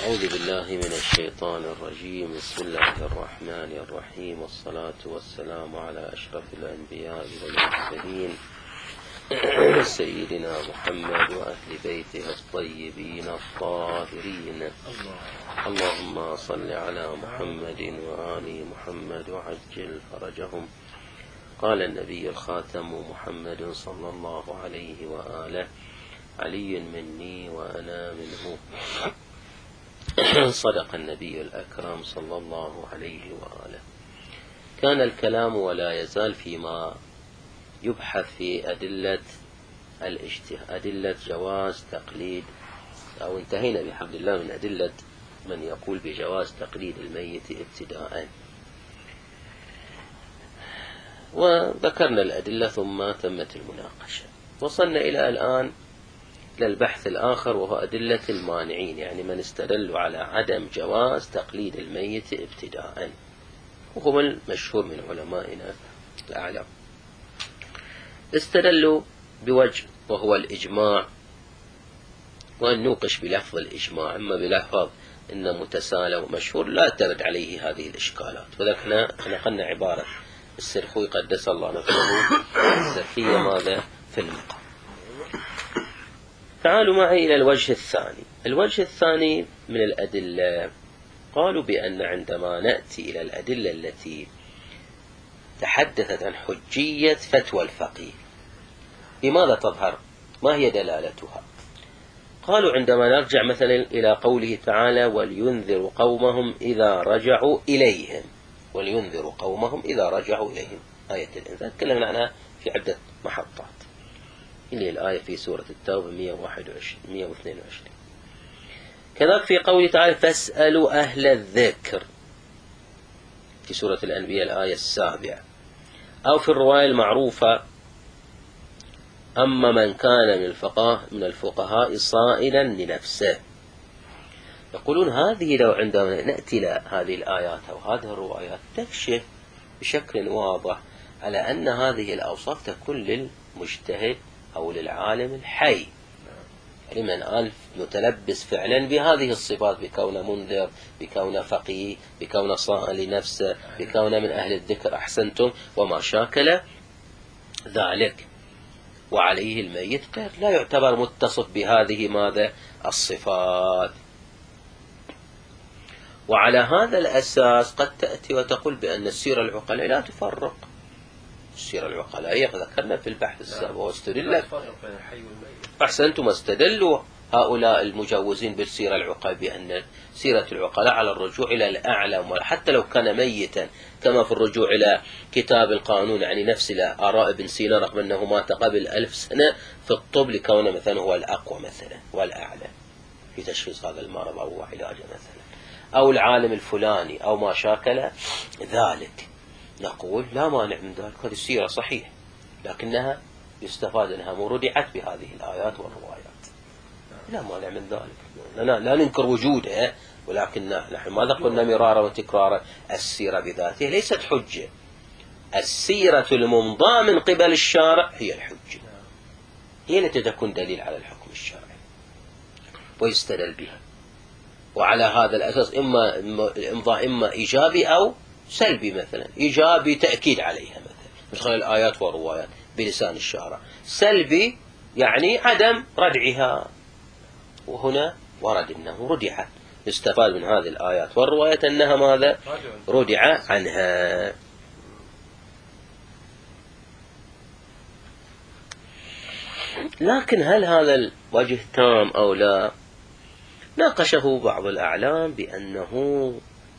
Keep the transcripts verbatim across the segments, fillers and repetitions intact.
أعوذ بالله من الشيطان الرجيم. بسم الله الرحمن الرحيم، والصلاة والسلام على أشرف الأنبياء والمرسلين سيدنا محمد وأهل بيته الطيبين الطاهرين. اللهم صل على محمد وآل محمد وعجل فرجهم. قال النبي الخاتم محمد صلى الله عليه وآله: علي مني وأنا منه. صدق النبي الأكرم صلى الله عليه وآله. كان الكلام ولا يزال فيما يبحث في أدلة الاجتهاد، أدلة جواز تقليد، أو انتهينا بحمد الله من أدلة من يقول بجواز تقليد الميت ابتداء، وذكرنا الأدلة ثم تمت المناقشة. وصلنا إلى الآن للبحث الآخر، وهو أدلة المانعين، يعني من استدلوا على عدم جواز تقليد الميت ابتداء، وهو المشهور من علمائنا الأعلام. استدلوا بوجه وهو الإجماع، وأن نوقش بلفظ الإجماع، أما بلفظ إن متسالم ومشهور لا ترد عليه هذه الإشكالات. وذكرنا نقلنا عبارة السرخوي قدس الله نفسه الزكية ماذا في المقام. تعالوا معي إلى الوجه الثاني. الوجه الثاني من الأدلة، قالوا بأن عندما نأتي إلى الأدلة التي تحدثت عن حجية فتوى الفقيه، بماذا تظهر؟ ما هي دلالتها؟ قالوا عندما نرجع مثلا إلى قوله تعالى: ولينذروا قومهم إذا رجعوا إليهم، ولينذروا قومهم إذا رجعوا إليهم، آية الإنذار تكلمنا عنها في عدة محطات، اللي الآية في سورة التوبة مئة وواحد وعشرين مئة واثنين وعشرين. كذلك في قوله تعالى: فاسألوا أهل الذكر في سورة الأنبياء الآية السابعة. أو في الرواية المعروفة: أما من كان من الفقهاء من الفقهاء صائلا لنفسه. يقولون هذه لو عندما نأتي إلى هذه الآيات أو هذه الروايات تكشف بشكل واضح على أن هذه الأوصاف تكون للمجتهد أو للعالم الحي، يعني من ألف متلبس فعلا بهذه الصفات، بكونه منذر، بكونه فقيه، بكونه صائل لنفسه، بكونه من أهل الذكر، أحسنتم، وما شاكل ذلك. وعليه الميت لا يعتبر متصف بهذه ماذا الصفات. وعلى هذا الأساس قد تأتي وتقول بأن السيرة العقلاء لا تفرق. السيرة العقلاء ذكرنا في البحث السابق، واستدل أحسنتم استدلوا هؤلاء المجوزين بالسيرة العقلاء بأن سيرة العقلاء على الرجوع إلى الأعلم، حتى لو كان ميتا، كما في الرجوع إلى كتاب القانون، يعني نفس آراء ابن سينا، رغم أنه مات قبل ألف سنة في الطب، لكونه مثلا هو الأقوى مثلا والأعلى في تشخيص هذا المرض أو علاجه مثلا، أو العالم الفلاني أو ما شاكل ذلك. نقول لا مانع من ذلك، هذه السيرة صحيح، لكنها يستفاد أنها مردعت بهذه الآيات والروايات، لا مانع من ذلك، لا, لا ننكر وجودها، ولكن نحن ماذا قلنا مرارا وتكرارا؟ السيرة بذاتها ليست حجة، السيرة الممضاة من قبل الشارع هي الحجة، هي التي تكون دليل على الحكم الشرعي ويستدل بها. وعلى هذا الأساس إما الإمضاء إما إيجابي أو سلبي، مثلا إيجابي تأكيد عليها مثلا من خلال الآيات والروايات بلسان الشارع، سلبي يعني عدم ردعها، وهنا ورد أنه ردعت، يستفاد من هذه الآيات والروايات أنها ماذا ردع عنها. لكن هل هذا الوجه تام أو لا؟ ناقشه بعض الأعلام بأنه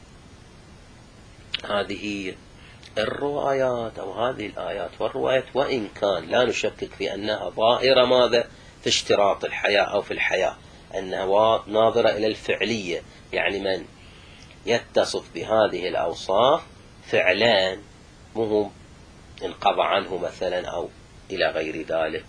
هذه الروايات أو هذه الآيات والروايات وإن كان لا نشكك في أنها ظاهرة ماذا في اشتراط الحياة أو في الحياة، أنها ناظرة إلى الفعلية، يعني من يتصف بهذه الأوصاف فعلا مهم انقضى عنه مثلا أو إلى غير ذلك،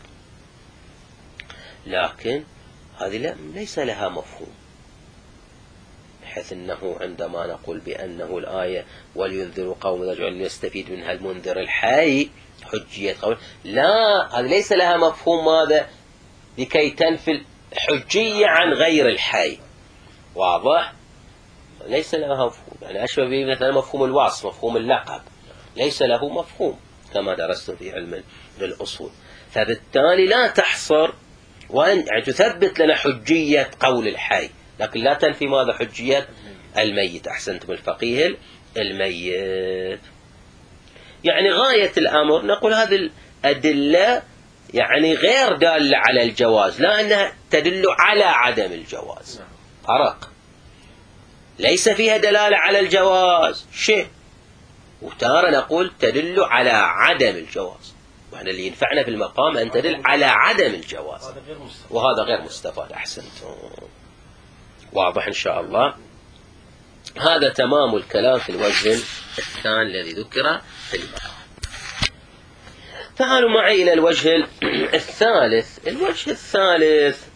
لكن هذه ليس لها مفهوم، بحيث أنه عندما نقول بأنه الآية ولينذروا قوم يرجعون يستفيد منها المنذر الحي حجية قول، لا، هذا ليس لها مفهوم ماذا لكي تنفي الحجية عن غير الحي، واضح؟ ليس لها مفهوم، يعني أشبه به مثلا مفهوم الوصف، مفهوم اللقب، ليس له مفهوم كما درستم في علم الأصول. فبالتالي لا تحصر وأن يعني تثبت لنا حجية قول الحي، لكن لا تنفي ماذا؟ حجية الميت. أحسنتم الفقيه الميت. يعني غاية الأمر نقول هذه الأدلة يعني غير دالة على الجواز، لا أنها تدل على عدم الجواز، فرق. ليس فيها دلالة على الجواز شيء، وتارة نقول تدل على عدم الجواز، وإحنا اللي ينفعنا في المقام أن تدل على عدم الجواز، وهذا غير مستفاد. أحسنتم، واضح إن شاء الله. هذا تمام الكلام في الوجه الثاني الذي ذكر في المقام. تعالوا معي إلى الوجه الثالث. الوجه الثالث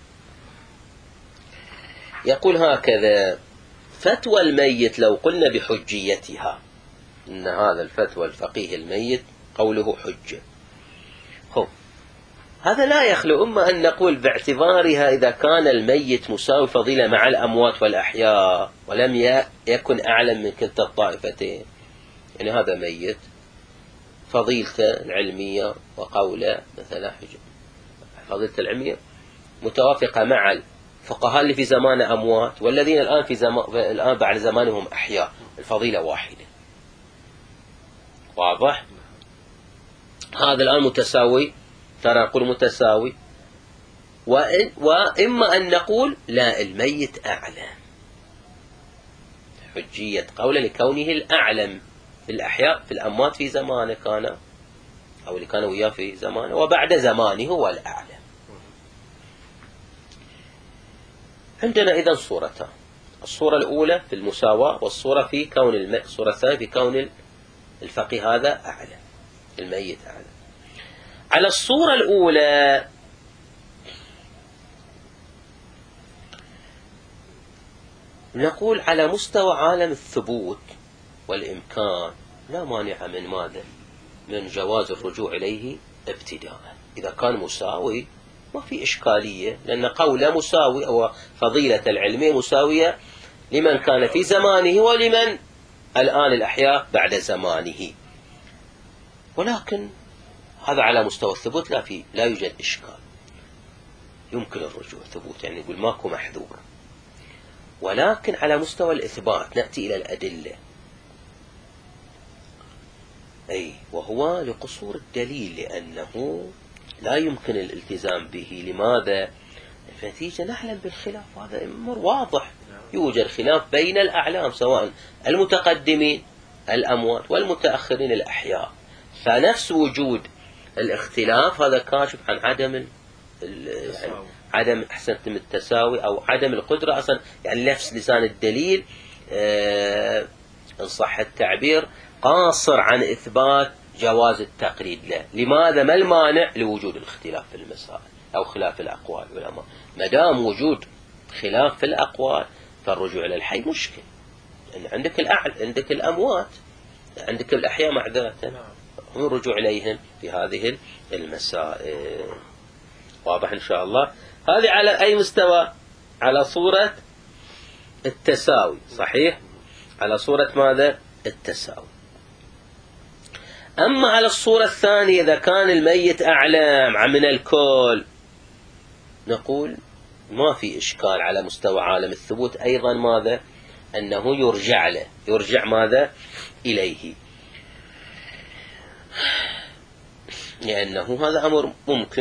يقول هكذا: فتوى الميت لو قلنا بحجيتها، إن هذا الفتوى الفقيه الميت قوله حجة، هو هذا لا يخلو إما أن نقول باعتبارها إذا كان الميت مساوي فضيلة مع الأموات والأحياء ولم يكن أعلم من كلتا الطائفتين، يعني هذا ميت فضيلته العلمية وقوله مثلا فضيلته العلمية متوافقة مع الفقهاء اللي في زمان أموات والذين الآن في زمان الآن بعد زمانهم أحياء، الفضيلة واحدة. واضح؟ هذا الآن متساوي، ترى نقول متساوي، وإن وإما أن نقول لا الميت أعلم، حجية قوله لكونه الأعلم في الأحياء، في الأموات في زمانه كان، أو اللي كانوا وياه في زمانه، وبعد زمانه هو الأعلم. عندنا إذن صورتان: الصورة الأولى في المساواة، والصورة في كون الم... الصورة الثانية في كون الفقيه هذا أعلم، الميت أعلم. على الصورة الأولى نقول على مستوى عالم الثبوت والإمكان لا مانع من ماذا؟ من جواز الرجوع إليه ابتداء. إذا كان مساوي ما في إشكالية، لأن قوله مساوي أو فضيلة العلمية مساوية لمن كان في زمانه ولمن الآن الأحياء بعد زمانه. ولكن هذا على مستوى الثبوت لا في لا يوجد إشكال، يمكن الرجوع ثبوت، يعني يقول ماكو محذور. ولكن على مستوى الإثبات نأتي إلى الأدلة، أي وهو لقصور الدليل، لأنه لا يمكن الالتزام به. لماذا؟ النتيجة نعلم بالخلاف، هذا أمر واضح، يوجد خلاف بين الأعلام سواء المتقدمين الأموات والمتأخرين الأحياء، فنفس وجود الاختلاف هذا كاشف عن عدم يعني عدم أحسنتم التساوي أو عدم القدرة أصلا، يعني نفس لسان الدليل آه إن صح التعبير قاصر عن إثبات جواز التقليد له. لماذا؟ ما المانع لوجود الاختلاف في المسائل أو خلاف الأقوال والأمر؟ ما دام وجود خلاف في الأقوال فالرجوع إلى الحي مشكل، يعني عندك الأعلى، عندك الأموات، عندك الأحياء معذرة، هم الرجوع إليهم في هذه المسائل. واضح إن شاء الله. هذه على أي مستوى؟ على صورة التساوي، صحيح، على صورة ماذا؟ التساوي. أما على الصورة الثانية إذا كان الميت أعلم من الكل، نقول ما في إشكال على مستوى عالم الثبوت أيضا ماذا؟ أنه يرجع له، يرجع ماذا؟ إليه، لأنه هذا أمر ممكن.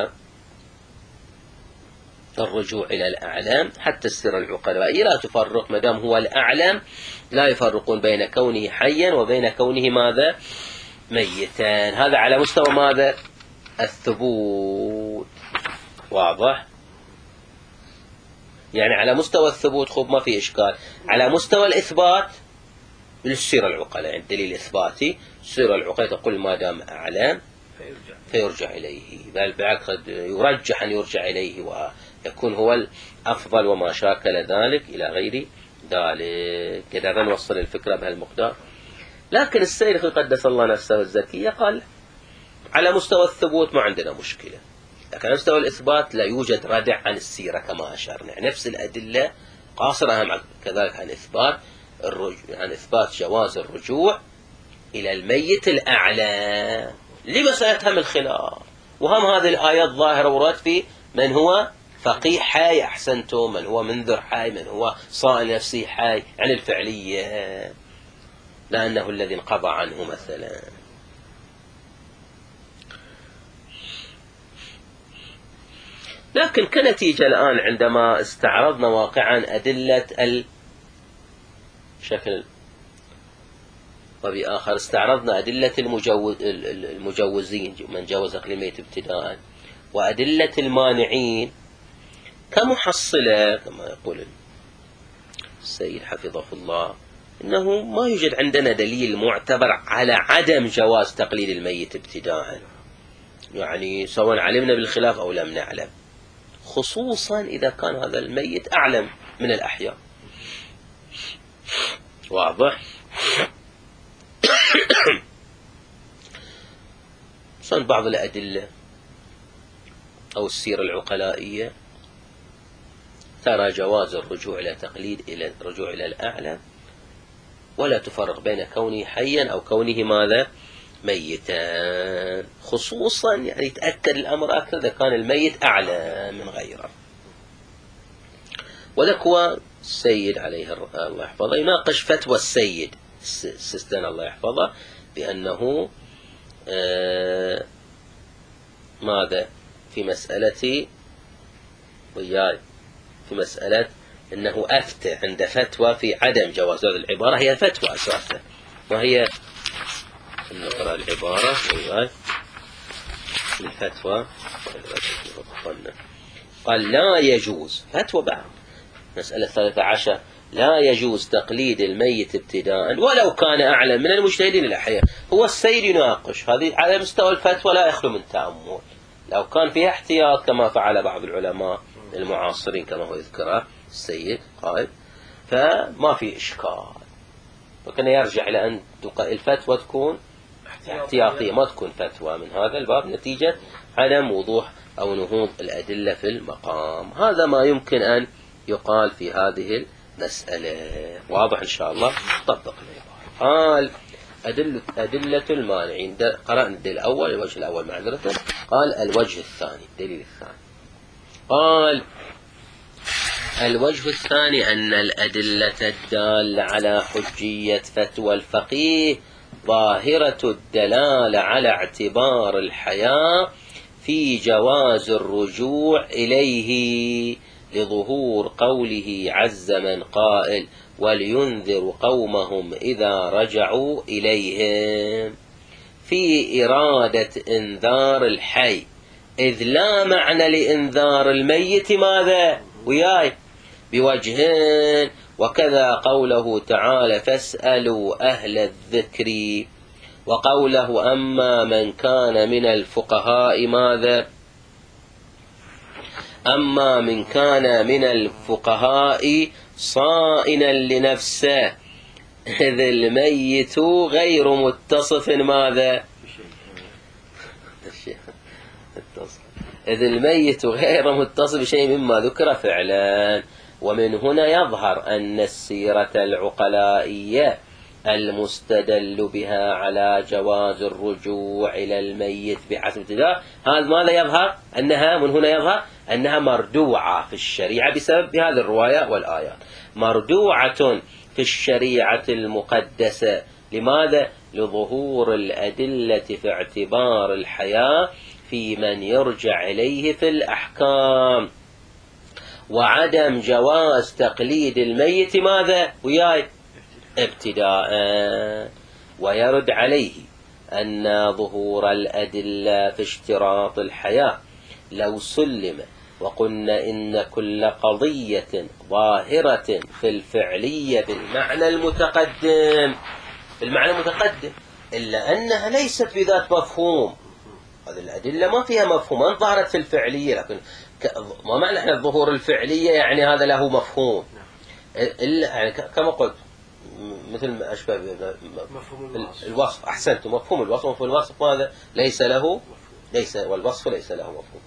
فالرجوع إلى الأعلام حتى السر العقلاء لا تفرق، مدام هو الأعلم لا يفرقون بين كونه حيا وبين كونه ماذا؟ ميتا. هذا على مستوى ماذا؟ الثبوت. واضح؟ يعني على مستوى الثبوت خب ما في إشكال. على مستوى الإثبات للسيرة العقلاء، يعني دليل إثباتي السيرة العقلاء تقول ما دام أعلم فيرجع إليه، بل بالعكس قد يرجح أن يرجع إليه ويكون هو الأفضل وما شاكل ذلك إلى غير ذلك. كذا نوصل الفكرة بهالمقدار. لكن السيد قدس الله نفسه الزكية قال على مستوى الثبوت ما عندنا مشكلة، لكن على مستوى الإثبات لا يوجد ردع عن السيرة كما أشرنا، نفس الأدلة قاصرة أهم كذلك عن إثبات الرجوع، عن إثبات جواز الرجوع إلى الميت الأعلى لمسألة هم الخلاف. وهم هذه الآيات ظاهرة ورد في من هو فقيه حي، أحسنتم، من هو منذر حي، من هو صائل نفسي حي، عن الفعلية لأنه الذي انقضى عنه مثلا. لكن كنتيجة الآن عندما استعرضنا واقعا أدلة الشكل وبآخر استعرضنا أدلة المجوز المجوزين من جوز أكل الميت ابتداء وأدلة المانعين كمحصلة كما يقول السيد حفظه الله، إنه ما يوجد عندنا دليل معتبر على عدم جواز تقليد الميت ابتداء، يعني سواء علمنا بالخلاف أو لم نعلم، خصوصا إذا كان هذا الميت أعلم من الأحياء. واضح؟ مثلا بعض الأدلة أو السيرة العقلائية ترى جواز الرجوع إلى تقليد إلى الرجوع إلى الأعلى، ولا تفرق بين كونه حيا أو كونه ماذا ميتا، خصوصا يعني يتأكد الأمر أكثر إذا كان الميت أعلى من غيره. ولكوا السيد عليه الله يحفظه يناقش فتوى السيد السيستان الله يحفظه بأنه آه ماذا في مسألة وياي في مسألة أنه أفتى عند فتوى في عدم جواز هذه العبارة، هي فتوى أساسا، وهي نقرأ العبارة وياي الفتوى. قال لا يجوز فتوى بعد مسألة ثلاثة عشر، لا يجوز تقليد الميت ابتداء ولو كان أعلم من المجتهدين الأحياء. هو السيد يناقش هذه على مستوى الفتوى لا يخلو من تأمل، لو كان فيها احتياط كما فعل بعض العلماء المعاصرين كما هو يذكره السيد قال فما في إشكال، وكان يرجع إلى أن الفتوى تكون احتياطية ما تكون فتوى من هذا الباب نتيجة عدم وضوح أو نهوض الأدلة في المقام. هذا ما يمكن أن يقال في هذه المسألة. واضح إن شاء الله؟ طبق العبارة. قال أدلة, أدلة المانعين، قرأنا الدليل الأول الوجه الأول معذرة، قال الوجه الثاني الدليل الثاني، قال الوجه الثاني أن الأدلة الدالة على حجية فتوى الفقيه ظاهرة الدلالة على اعتبار الحياة في جواز الرجوع إليه لظهور قوله عز من قائل ولينذر قومهم إذا رجعوا إليهم في إرادة إنذار الحي، إذ لا معنى لإنذار الميت ماذا وياي بوجهين، وكذا قوله تعالى فاسألوا أهل الذكر، وقوله أما من كان من الفقهاء ماذا أما من كان من الفقهاء صائنا لنفسه إذ الميت غير متصف ماذا إذ الميت غير متصف بشيء مما ذكر فعلا. ومن هنا يظهر أن السيرة العقلائية المستدل بها على جواز الرجوع إلى الميت بحسب ابتداء هذا ماذا يظهر أنها من هنا يظهر أنها مردوعة في الشريعة بسبب هذه الرواية والآيات، مردوعة في الشريعة المقدسة. لماذا؟ لظهور الأدلة في اعتبار الحياة في من يرجع إليه في الأحكام، وعدم جواز تقليد الميت ماذا وياي ابتداء. ويرد عليه أن ظهور الأدلة في اشتراط الحياة لو سلم وقلنا إن كل قضية ظاهرة في الفعلية بالمعنى المتقدم بالمعنى المتقدم إلا أنها ليست بذات مفهوم، هذه الأدلة ما فيها مفهوم، ما ظهرت في الفعلية، لكن ما معنى احنا الظهور الفعلية يعني هذا له مفهوم إلا يعني كما قلت مثل ما أشبه الوصف. أحسنت، مفهوم الوصف، مفهوم الوصف هذا ليس له ليس والوصف ليس له مفهوم.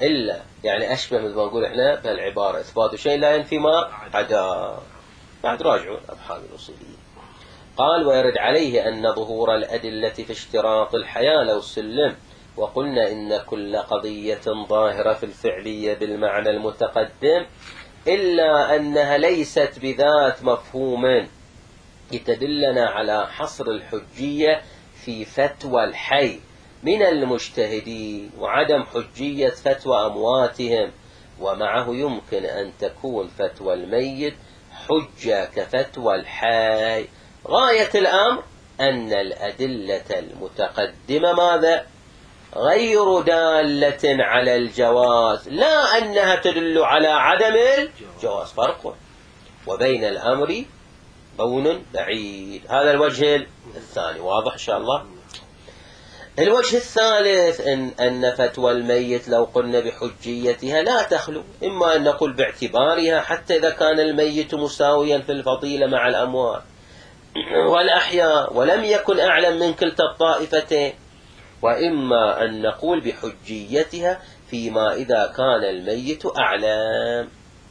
إلا يعني أشبه مثل ما نقول إحنا بهالعبارة إثبات شيء لا ينفي ما عدا. بعد راجعوا الأبحاث الأصولية. قال ويرد عليه أن ظهور الأدلة في اشتراط الحياة لو سلم وقلنا إن كل قضية ظاهرة في الفعلية بالمعنى المتقدم إلا أنها ليست بذات مفهوم يتدلنا على حصر الحجية في فتوى الحي من المجتهدين وعدم حجية فتوى أمواتهم، ومعه يمكن أن تكون فتوى الميت حجة كفتوى الحي. غاية الأمر أن الأدلة المتقدمة ماذا؟ غير دالة على الجواز، لا أنها تدل على عدم الجواز. فرق وبين الأمر بون بعيد. هذا الوجه الثاني واضح إن شاء الله. الوجه الثالث إن, أن فتوى الميت لو قلنا بحجيتها لا تخلو، إما أن نقول باعتبارها حتى إذا كان الميت مساويا في الفضيلة مع الأموات والأحياء ولم يكن أعلم من كلتا الطائفتين، وإما أن نقول بحجيتها فيما إذا كان الميت أعلم.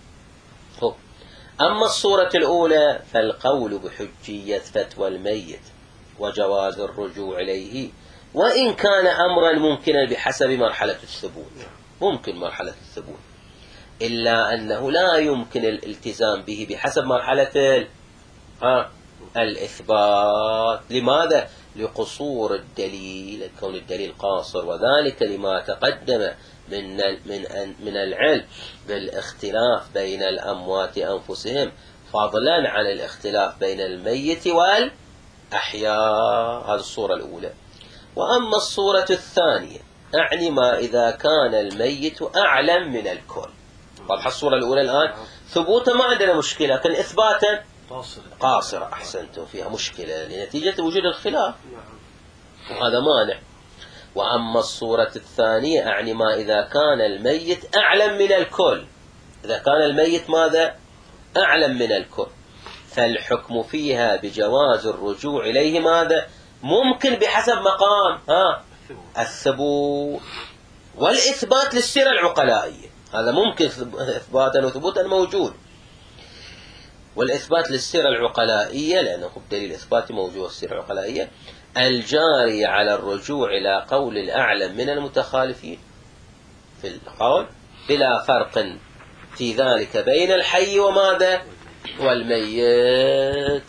أما الصورة الأولى فالقول بحجية فتوى الميت وجواز الرجوع إليه وإن كان أمرا ممكنا بحسب مرحلة الثبوت، ممكن مرحلة الثبوت، إلا أنه لا يمكن الالتزام به بحسب مرحلة ها الإثبات. لماذا؟ لقصور الدليل، كون الدليل قاصر، وذلك لما تقدم من من من العلم بالاختلاف بين الأموات أنفسهم فضلا عن الاختلاف بين الميت والأحياء. هذه الصورة الأولى. وأما الصورة الثانية أعني ما إذا كان الميت أعلم من الكل. واضحة الصورة الأولى الآن؟ ثبوتا ما عندنا مشكلة، لكن إثباتا قاصرة. أحسنتم، فيها مشكلة لنتيجة وجود الخلاف، وهذا مانع. وأما الصورة الثانية أعني ما إذا كان الميت أعلم من الكل. إذا كان الميت ماذا؟ أعلم من الكل، فالحكم فيها بجواز الرجوع إليه ماذا؟ ممكن بحسب مقام ها الثبوت والإثبات للسيرة العقلائية. هذا ممكن إثباتا وثبوتا موجود، والإثبات للسيرة العقلائية لأنه دليل إثباتي موجود السيرة العقلائية الجاري على الرجوع إلى قول الأعلم من المتخالفين في القول بلا فرق في ذلك بين الحي وماذا والميت.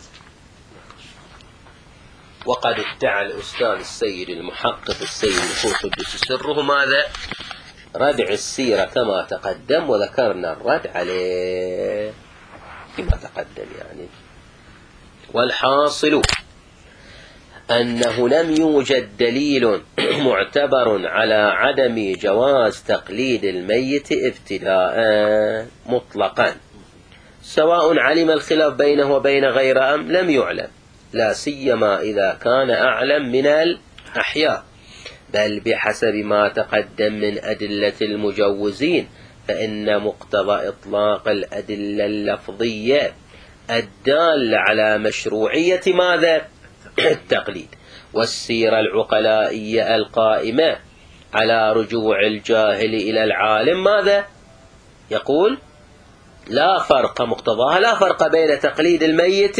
وقد ادعى الأستاذ السيد المحقق السيد الخوي قدس سره ماذا؟ ردع السيرة كما تقدم، وذكرنا الرد عليه كما تقدم يعني. والحاصل أنه لم يوجد دليل معتبر على عدم جواز تقليد الميت ابتداء مطلقا، سواء علم الخلاف بينه وبين غير أم لم يعلم، لا سيما إذا كان أعلم من الأحياء، بل بحسب ما تقدم من أدلة المجوزين فإن مقتضى إطلاق الأدلة اللفظية الدالة على مشروعية ماذا؟ التقليد، والسيرة العقلائية القائمة على رجوع الجاهل إلى العالم ماذا؟ يقول لا فرق، مقتضاها لا فرق بين تقليد الميت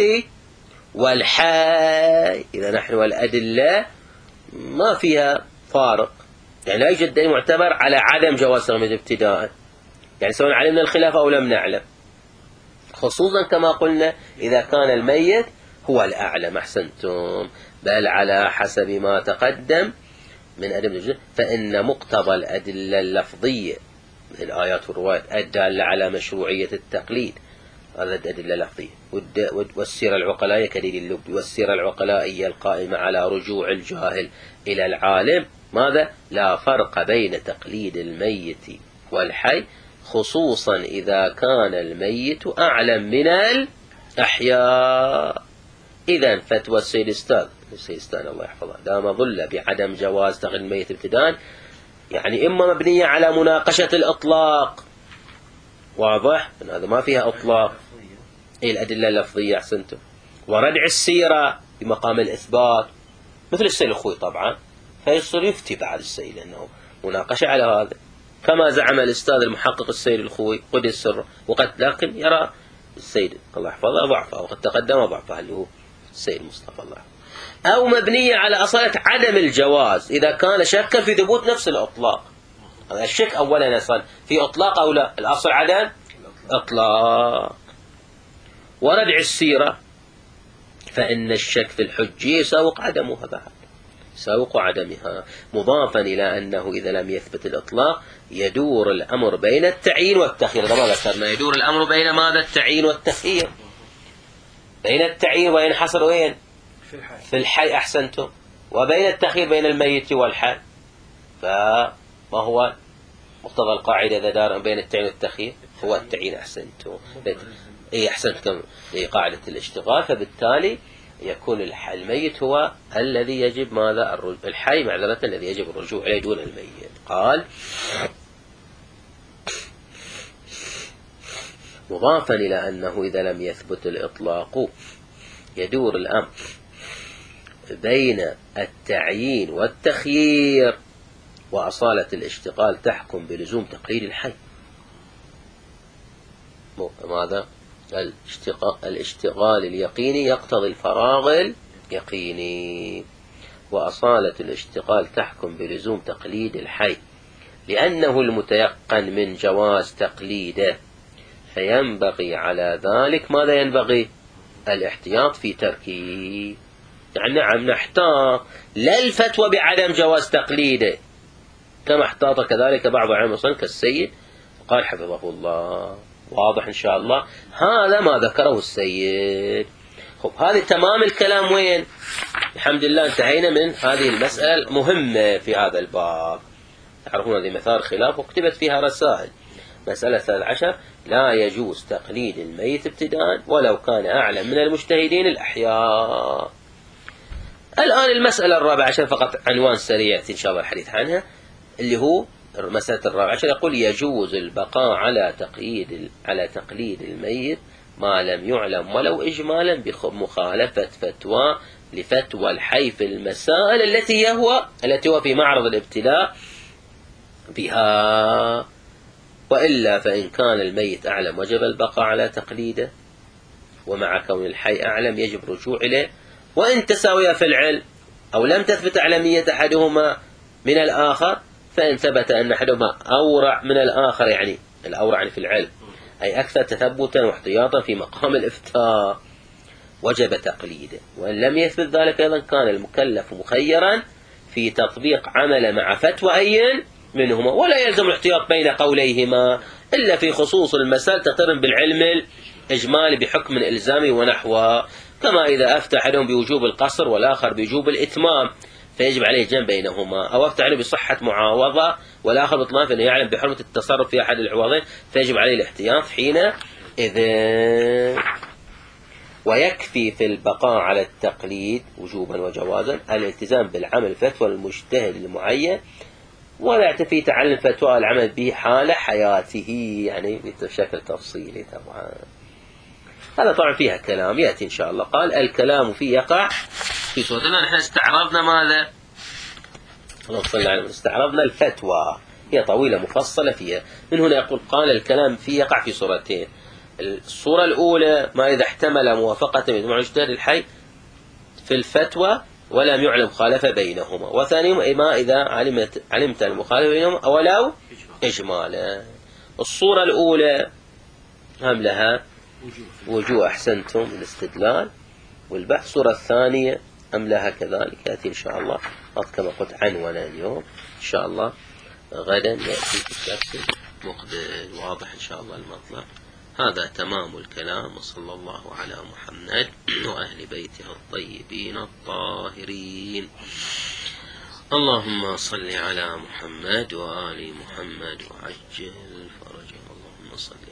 والحي. إذا نحن والأدلة ما فيها فارق، يعني لا يوجد دليل معتبر على عدم جواز تقليد ابتداء، يعني سواء علمنا الخلاف أو لم نعلم، خصوصا كما قلنا إذا كان الميت هو الأعلم. أحسنتم، بل على حسب ما تقدم من أدلة، فإن مقتضى الأدلة اللفظية من الآيات والروايات الدالة على مشروعية التقليد، هذا الأدلة اللفظية، والسيرة العقلائية كدليل اللب، والسيرة العقلائية القائمة على رجوع الجاهل إلى العالم ماذا؟ لا فرق بين تقليد الميت والحي، خصوصا إذا كان الميت أعلم من الأحياء. إذن فتوى السيد استاذ السيد استاذ الله يحفظه دام ظل بعدم جواز تقليد الميت ابتداء، يعني إما مبنية على مناقشة الإطلاق، واضح أن هذا ما فيها إطلاق، إيه الأدلة اللفظية أحسنتم، وردع السيرة بمقام الإثبات مثل السيد الخوي طبعا، فيصير يفتي بعد السيد لأنه مناقشة على هذا. كما زعم الأستاذ المحقق السيد الخوي قدس سره، وقد لكن يرى السيد الله يحفظه ضعفه، وقد تقدم ضعفه اللي هو السيد مصطفى الله يحفظه. أو مبنية على أصالة عدم الجواز إذا كان شكا في ثبوت نفس الإطلاق. هذا الشك أولا أصلا في إطلاق أو لا، الأصل عدم إطلاق. وردع السيرة فإن الشك في الحجية يساوق عدمها بعد، يساوق عدمها، مضافا إلى أنه إذا لم يثبت الإطلاق يدور الأمر بين التعيين والتخيير. هذا ما ذكرنا، يدور الأمر بين ماذا؟ التعيين والتخيير. بين التعيين وين حصل؟ وين؟ في الحي. في الحي أحسنتم. وبين التخيير بين الميت والحي. فما هو مقتضى القاعدة إذا دار بين التعيين والتخيير؟ هو التعيين. أحسنتم. إيه أحسنتم. إيه قاعدة الاشتغال. فبالتالي يكون الميت هو الذي يجب ماذا؟ الحي معذرة الذي يجب الرجوع إليه دون الميت. قال مضافا إلى أنه إذا لم يثبت الإطلاق يدور الأمر بين التعيين والتخيير، وأصالة الاشتغال تحكم بلزوم تقليد الحي. ماذا؟ الاشتغال اليقيني يقتضي الفراغ اليقيني، وأصالة الاشتغال تحكم بلزوم تقليد الحي لأنه المتيقن من جواز تقليده، فينبغي على ذلك ماذا ينبغي؟ الاحتياط في تركه. يعني نعم نحتاط لا الفتوى بعدم جواز تقليده، كما احتاط كذلك بعض العلماء كالسيد قال حفظه الله. واضح إن شاء الله. هذا ما ذكره السيد. خب هذه تمام الكلام. وين؟ الحمد لله انتهينا من هذه المسألة المهمة في هذا الباب. تعرفون هذه مثار خلاف وكتبت فيها رسائل. مسألة الثالث عشر: لا يجوز تقليد الميت ابتداء ولو كان أعلم من المجتهدين الأحياء. الآن المسألة الرابعة عشر فقط عنوان سريع إن شاء الله الحديث عنها، اللي هو مسألة الرابعة عشر. يقول يجوز البقاء على تقييد على تقليد الميت ما لم يعلم ولو إجمالا بمخالفة فتوى لفتوى الحي في المسائل التي هو التي هو في معرض الابتلاء بها، وإلا فإن كان الميت أعلم وجب البقاء على تقليده، ومع كون الحي أعلم يجب الرجوع إليه، وإن تساويا في العلم أو لم تثبت أعلمية أحدهما من الآخر، فإن ثبت أن أحدهما أورع من الآخر، يعني الأورع يعني في العلم أي أكثر تثبتا واحتياطا في مقام الإفتاء، وجب تقليده. وإن لم يثبت ذلك أيضا كان المكلف مخيرا في تطبيق عمل مع فتوى أي منهما، ولا يلزم الاحتياط بين قوليهما إلا في خصوص المسائل تقترن بالعلم الإجمالي بحكم الإلزامي ونحوه، كما إذا أفتى أحدهم بوجوب القصر والآخر بوجوب الإتمام فيجب عليه الجمع بينهما، أو أفتى أحدهم بصحة معاوضة والآخر بإطلاق فإنه يعلم بحرمة التصرف في أحد العوضين فيجب عليه الاحتياط حينئذ. ويكفي في البقاء على التقليد وجوبا وجوازا الالتزام بالعمل فتوى المجتهد المعين، ولا يكتفي تعلم فتوى العمل به حال حياته، يعني بشكل تفصيلي. طبعا هذا طبعا فيها كلام يأتي إن شاء الله. قال الكلام فيه يقع في صورتنا. نحن استعرضنا ماذا؟ اللهم صل على النبي. استعرضنا الفتوى، هي طويلة مفصلة فيها. من هنا يقول قال الكلام فيه يقع في صورتين. الصورة الأولى ما إذا احتمل موافقة من مجتهد الحي في الفتوى ولم يعلم مخالفة بينهما، وثانيهم ما إذا علمت علمت المخالفة بينهما ولو إجمالا. الصورة الأولى هم لها وجوه أحسنتم الاستدلال والبحث. الصورة الثانية أم لها كذلك يأتي إن شاء الله كما قلت عنونا اليوم إن شاء الله. غدا يأتي في الدرس المقبل. واضح إن شاء الله المطلب. هذا تمام الكلام، وصلى الله على محمد وأهل بيته الطيبين الطاهرين. اللهم صل على محمد وآل محمد وعجل فرجه. اللهم صل